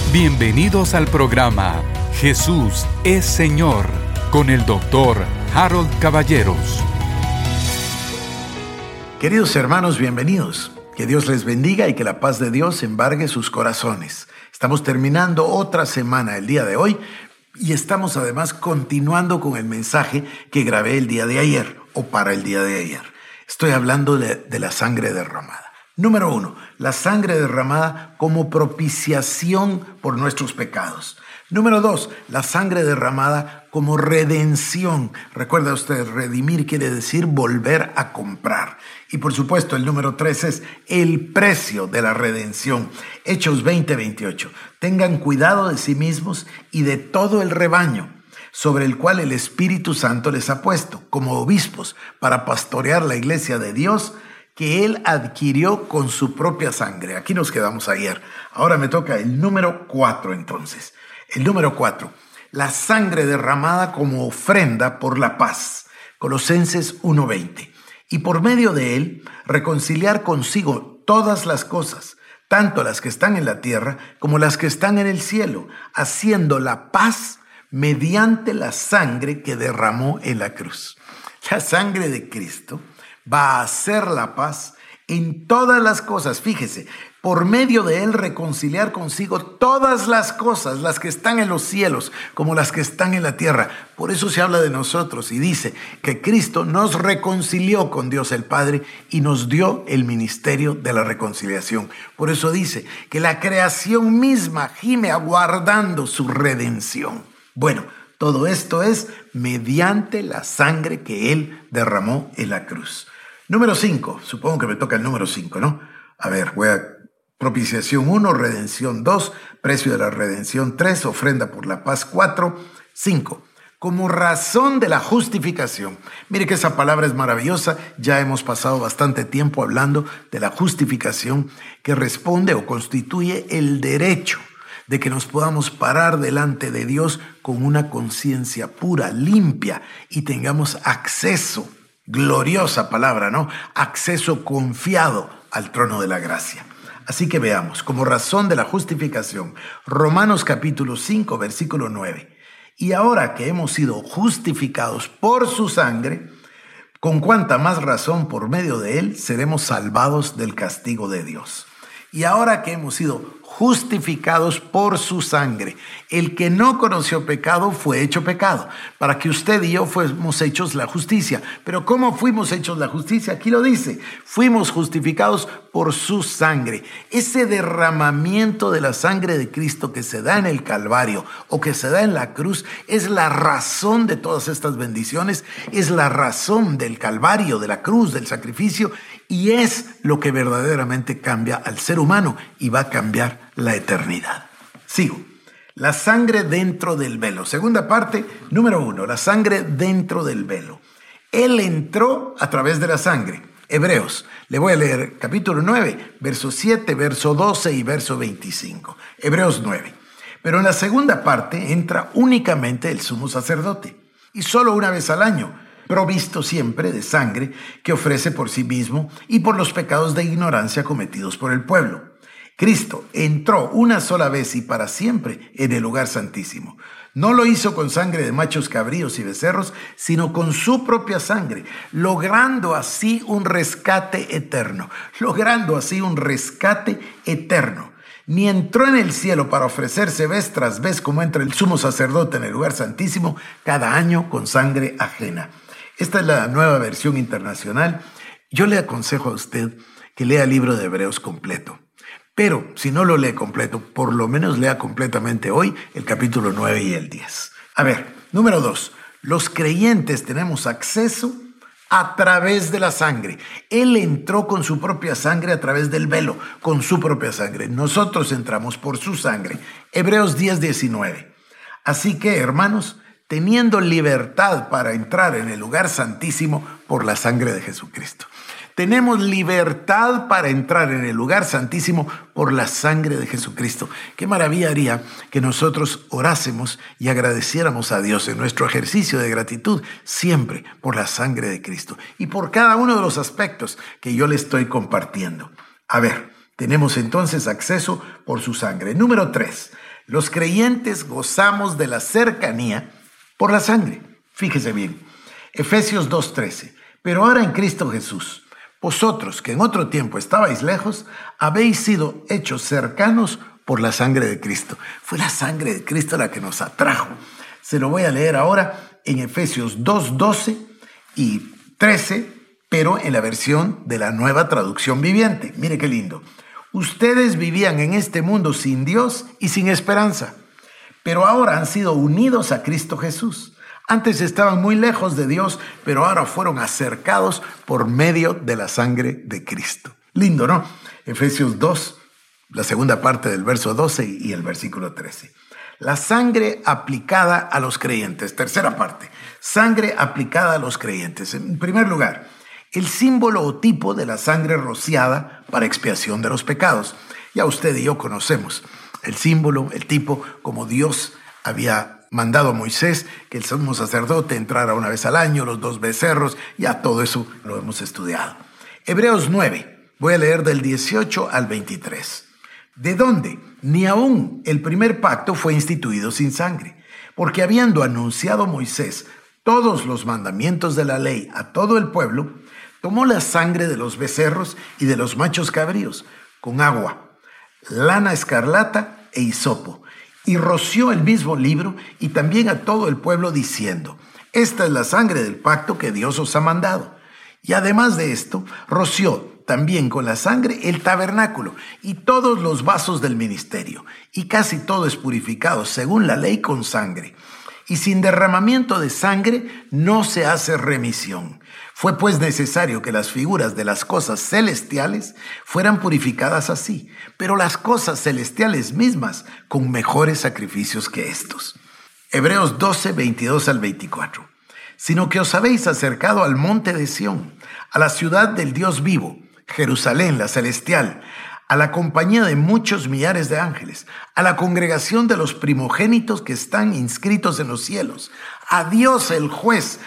Bienvenidos al programa Jesús es Señor con el doctor Harold Caballeros. Queridos hermanos, bienvenidos. Que Dios les bendiga y que la paz de Dios embargue sus corazones. Estamos terminando otra semana el día de hoy y estamos además continuando con el mensaje que grabé el día de ayer o para el día de ayer. Estoy hablando de la sangre derramada. Número 1, la sangre derramada como propiciación por nuestros pecados. Número 2, la sangre derramada como redención. Recuerda usted, redimir quiere decir volver a comprar. Y por supuesto, el número 3 es el precio de la redención. Hechos 20:28. Tengan cuidado de sí mismos y de todo el rebaño, sobre el cual el Espíritu Santo les ha puesto como obispos para pastorear la iglesia de Dios que Él adquirió con su propia sangre. Aquí nos quedamos ayer. Ahora me toca el número 4 entonces. El número 4, la sangre derramada como ofrenda por la paz. Colosenses 1:20. Y por medio de Él reconciliar consigo todas las cosas, tanto las que están en la tierra como las que están en el cielo, haciendo la paz mediante la sangre que derramó en la cruz. La sangre de Cristo va a hacer la paz en todas las cosas. Fíjese, por medio de Él reconciliar consigo todas las cosas, las que están en los cielos como las que están en la tierra. Por eso se habla de nosotros y dice que Cristo nos reconcilió con Dios el Padre y nos dio el ministerio de la reconciliación. Por eso dice que la creación misma gime aguardando su redención. Bueno, todo esto es mediante la sangre que Él derramó en la cruz. Número 5, supongo que me toca el número 5, ¿no? A ver, propiciación 1, redención 2, precio de la redención 3, ofrenda por la paz 4, 5. Como razón de la justificación. Mire que esa palabra es maravillosa. Ya hemos pasado bastante tiempo hablando de la justificación que responde o constituye el derecho de que nos podamos parar delante de Dios con una conciencia pura, limpia y tengamos acceso. Gloriosa palabra, ¿no? Acceso confiado al trono de la gracia. Así que veamos, como razón de la justificación, Romanos capítulo 5, versículo 9. Y ahora que hemos sido justificados por su sangre, con cuánta más razón por medio de él seremos salvados del castigo de Dios. Y ahora que hemos sido justificados por su sangre, el que no conoció pecado fue hecho pecado, para que usted y yo fuéramos hechos la justicia. Pero ¿cómo fuimos hechos la justicia? Aquí lo dice, fuimos justificados por su sangre. Ese derramamiento de la sangre de Cristo que se da en el Calvario o que se da en la cruz es la razón de todas estas bendiciones, es la razón del Calvario, de la cruz, del sacrificio, y es lo que verdaderamente cambia al ser humano y va a cambiar la eternidad. Sigo. La sangre dentro del velo. Segunda parte, número 1, la sangre dentro del velo. Él entró a través de la sangre. Hebreos, le voy a leer capítulo 9, verso 7, verso 12 y verso 25. Hebreos 9. Pero en la segunda parte entra únicamente el sumo sacerdote y solo una vez al año, provisto siempre de sangre que ofrece por sí mismo y por los pecados de ignorancia cometidos por el pueblo. Cristo entró una sola vez y para siempre en el lugar santísimo. No lo hizo con sangre de machos cabríos y becerros, sino con su propia sangre, logrando así un rescate eterno. Ni entró en el cielo para ofrecerse vez tras vez como entra el sumo sacerdote en el lugar santísimo cada año con sangre ajena. Esta es la nueva versión internacional. Yo le aconsejo a usted que lea el libro de Hebreos completo. Pero si no lo lee completo, por lo menos lea completamente hoy el capítulo 9 y el 10. A ver, número 2. Los creyentes tenemos acceso a través de la sangre. Él entró con su propia sangre a través del velo, con su propia sangre. Nosotros entramos por su sangre. Hebreos 10:19. Así que, hermanos, teniendo libertad para entrar en el lugar santísimo por la sangre de Jesucristo. Tenemos libertad para entrar en el lugar santísimo por la sangre de Jesucristo. Qué maravilla haría que nosotros orásemos y agradeciéramos a Dios en nuestro ejercicio de gratitud siempre por la sangre de Cristo y por cada uno de los aspectos que yo le estoy compartiendo. A ver, tenemos entonces acceso por su sangre. Número 3, Los creyentes gozamos de la cercanía por la sangre. Fíjese bien, Efesios 2:13. Pero ahora en Cristo Jesús, vosotros que en otro tiempo estabais lejos, habéis sido hechos cercanos por la sangre de Cristo. Fue la sangre de Cristo la que nos atrajo. Se lo voy a leer ahora en Efesios 2:12 y 13, pero en la versión de la Nueva Traducción Viviente. Mire qué lindo. Ustedes vivían en este mundo sin Dios y sin esperanza, pero ahora han sido unidos a Cristo Jesús. Antes estaban muy lejos de Dios, pero ahora fueron acercados por medio de la sangre de Cristo. Lindo, ¿no? Efesios 2, la segunda parte del verso 12 y el versículo 13. La sangre aplicada a los creyentes. Tercera parte, sangre aplicada a los creyentes. En primer lugar, el símbolo o tipo de la sangre rociada para expiación de los pecados. Ya usted y yo conocemos el símbolo, el tipo, como Dios había mandado a Moisés que el sumo sacerdote entrara una vez al año, los 2 becerros, ya todo eso lo hemos estudiado. Hebreos 9, voy a leer del 18 al 23. ¿De dónde? Ni aún el primer pacto fue instituido sin sangre, porque habiendo anunciado Moisés todos los mandamientos de la ley a todo el pueblo, tomó la sangre de los becerros y de los machos cabríos con agua, lana escarlata e hisopo, y roció el mismo libro y también a todo el pueblo diciendo: esta es la sangre del pacto que Dios os ha mandado. Y además de esto, roció también con la sangre el tabernáculo y todos los vasos del ministerio, y casi todo es purificado según la ley con sangre. Y sin derramamiento de sangre no se hace remisión. Fue pues necesario que las figuras de las cosas celestiales fueran purificadas así, pero las cosas celestiales mismas con mejores sacrificios que estos. Hebreos 12, 22 al 24. Sino que os habéis acercado al monte de Sión, a la ciudad del Dios vivo, Jerusalén la celestial, a la compañía de muchos millares de ángeles, a la congregación de los primogénitos que están inscritos en los cielos, a Dios el juez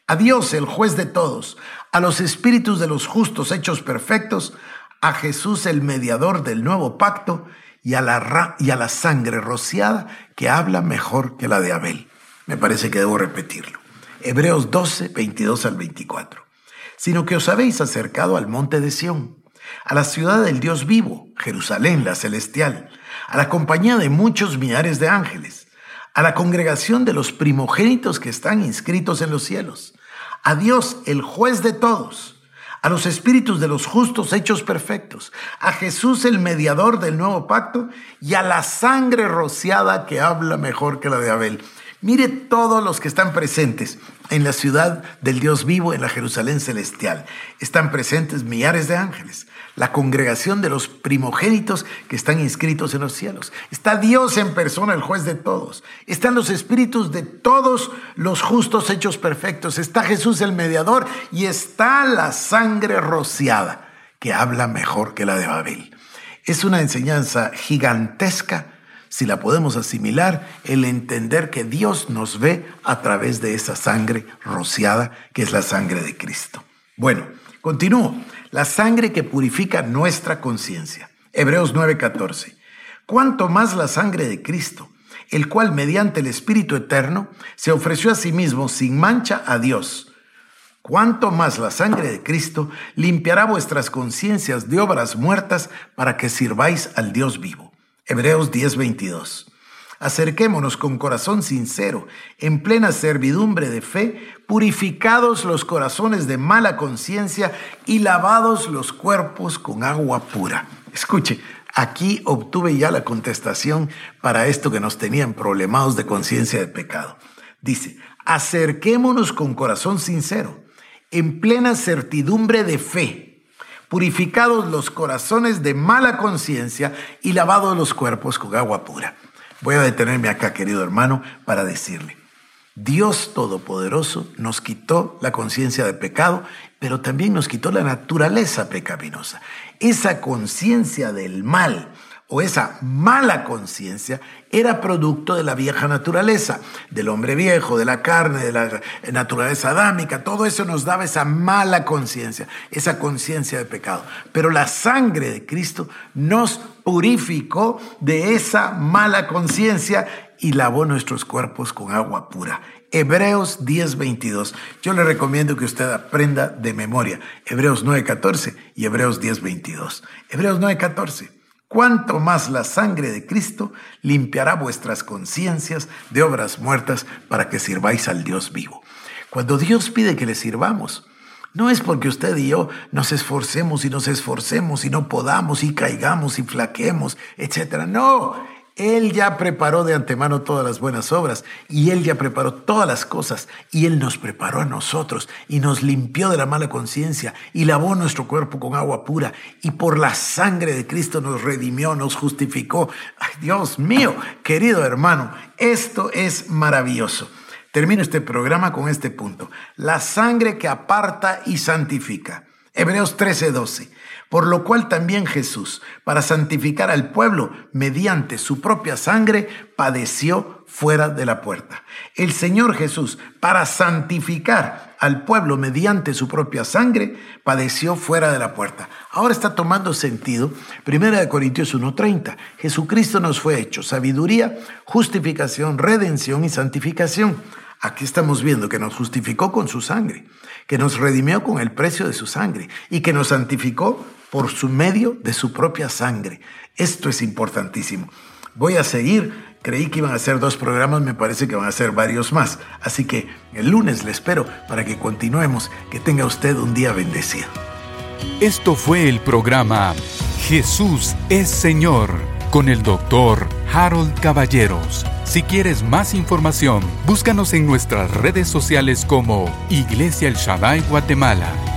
de todos, a los espíritus de los justos hechos perfectos, a Jesús el mediador del nuevo pacto y a la sangre rociada que habla mejor que la de Abel. Me parece que debo repetirlo. Hebreos 12, 22 al 24. Sino que os habéis acercado al monte de Sión, a la ciudad del Dios vivo, Jerusalén la celestial, a la compañía de muchos millares de ángeles, a la congregación de los primogénitos que están inscritos en los cielos, a Dios el juez de todos, a los espíritus de los justos hechos perfectos, a Jesús el mediador del nuevo pacto y a la sangre rociada que habla mejor que la de Abel. Mire todos los que están presentes en la ciudad del Dios vivo, en la Jerusalén celestial. Están presentes millares de ángeles, la congregación de los primogénitos que están inscritos en los cielos. Está Dios en persona, el juez de todos. Están los espíritus de todos los justos hechos perfectos. Está Jesús el mediador y está la sangre rociada que habla mejor que la de Abel. Es una enseñanza gigantesca, si la podemos asimilar, el entender que Dios nos ve a través de esa sangre rociada que es la sangre de Cristo. Bueno, continúo. La sangre que purifica nuestra conciencia. Hebreos 9:14. Cuanto más la sangre de Cristo, el cual mediante el Espíritu Eterno se ofreció a sí mismo sin mancha a Dios. Cuanto más la sangre de Cristo limpiará vuestras conciencias de obras muertas para que sirváis al Dios vivo. Hebreos 10:22. Acerquémonos con corazón sincero, en plena servidumbre de fe, purificados los corazones de mala conciencia y lavados los cuerpos con agua pura. Escuche, aquí obtuve ya la contestación para esto que nos tenían problemados de conciencia de pecado. Dice, acerquémonos con corazón sincero, en plena certidumbre de fe, purificados los corazones de mala conciencia y lavados los cuerpos con agua pura. Voy a detenerme acá, querido hermano, para decirle, Dios Todopoderoso nos quitó la conciencia de pecado, pero también nos quitó la naturaleza pecaminosa. Esa conciencia del mal o esa mala conciencia era producto de la vieja naturaleza, del hombre viejo, de la carne, de la naturaleza adámica. Todo eso nos daba esa mala conciencia, esa conciencia de pecado. Pero la sangre de Cristo nos purificó de esa mala conciencia y lavó nuestros cuerpos con agua pura. Hebreos 10:22. Yo le recomiendo que usted aprenda de memoria Hebreos 9:14 y Hebreos 10:22. Hebreos 9:14. Cuanto más la sangre de Cristo limpiará vuestras conciencias de obras muertas para que sirváis al Dios vivo. Cuando Dios pide que le sirvamos, no es porque usted y yo nos esforcemos y no podamos y caigamos y flaqueemos, etc. No. Él ya preparó de antemano todas las buenas obras y Él ya preparó todas las cosas y Él nos preparó a nosotros y nos limpió de la mala conciencia y lavó nuestro cuerpo con agua pura y por la sangre de Cristo nos redimió, nos justificó. ¡Ay, Dios mío! Querido hermano, esto es maravilloso. Termino este programa con este punto. La sangre que aparta y santifica. Hebreos 13:12. Por lo cual también Jesús, para santificar al pueblo mediante su propia sangre, padeció fuera de la puerta. El Señor Jesús, para santificar al pueblo mediante su propia sangre, padeció fuera de la puerta. Ahora está tomando sentido 1 Corintios 1:30. Jesucristo nos fue hecho sabiduría, justificación, redención y santificación. Aquí estamos viendo que nos justificó con su sangre, que nos redimió con el precio de su sangre y que nos santificó por su medio de su propia sangre. Esto es importantísimo. Voy a seguir. Creí que iban a ser 2 programas, me parece que van a ser varios más. Así que el lunes le espero para que continuemos. Que tenga usted un día bendecido. Esto fue el programa Jesús es Señor con el Dr. Harold Caballeros. Si quieres más información, búscanos en nuestras redes sociales como Iglesia El Shaddai Guatemala.